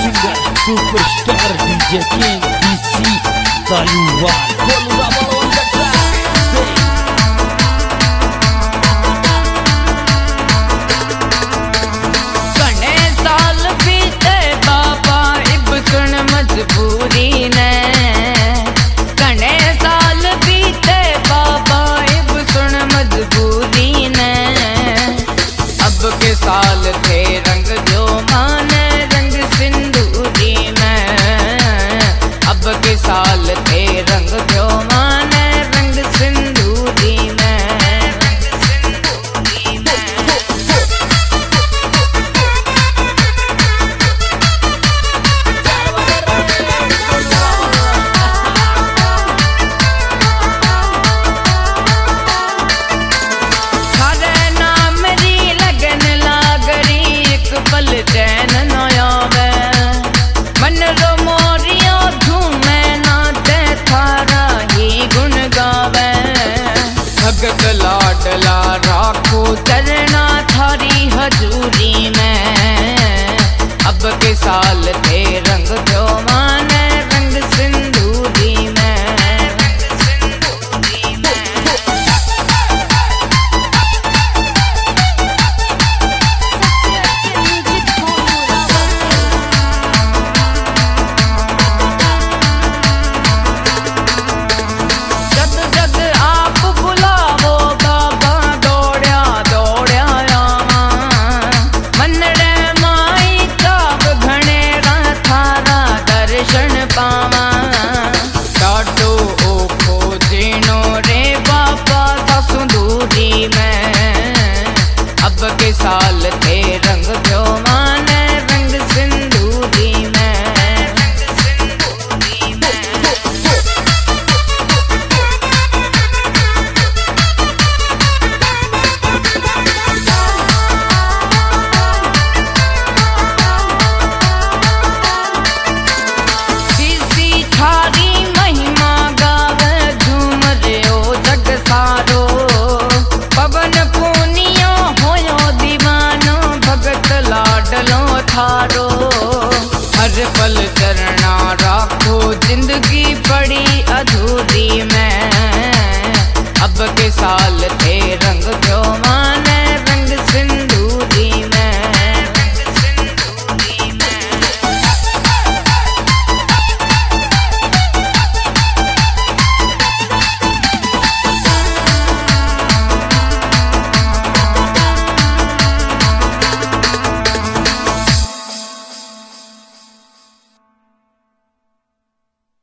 singer superstar DJ king DC Taluwal बोलूंगा बोलो उनका ट्रैक घने साल बीते बाबा इब सुन मजबूरी ने घने साल बीते बाबा इब सुन मजबूरी ने अब के साल थे रंग जो माने रंग सिंदूरी में अब के साल थे रंग जो माने रंग सिंदूरी में पल चैन न आवे मन रो मोरियो झूमे नाचे थारा ही गुण गावे भगत लाडला राखो चरना थारी हजूरी में अब के साल थे रंग जो माने रंग सिंदूरी में अब के साल थे रंग जो माने रंग सिंदूरी में किसी थारी महिमा गावे झूम रहो जग सारो पवन पुनिया होयो दीवानो भगत लाडलो थारो हर पल चरना राखो जिंदगी बड़ी अधूरी में अब के साल थे रंग जो